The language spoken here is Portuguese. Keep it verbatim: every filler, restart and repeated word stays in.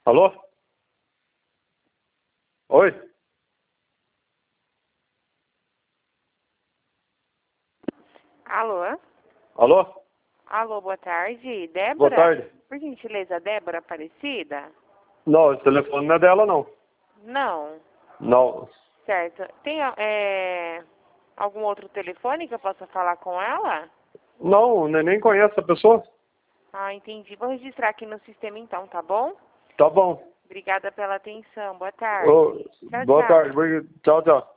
Alô? Oi? Alô? Alô? Alô, boa tarde. Débora? Boa tarde. Por gentileza, Débora Aparecida? Não, esse telefone não é dela, não. Não. Não. Certo. Tem é, algum outro telefone que eu possa falar com ela? Não, nem nem conheço a pessoa. Ah, entendi. Vou registrar aqui no sistema então, tá bom? Tá bom. Obrigada pela atenção. Boa tarde. Ô, Tchau, boa tchau. tarde. Tchau, tchau.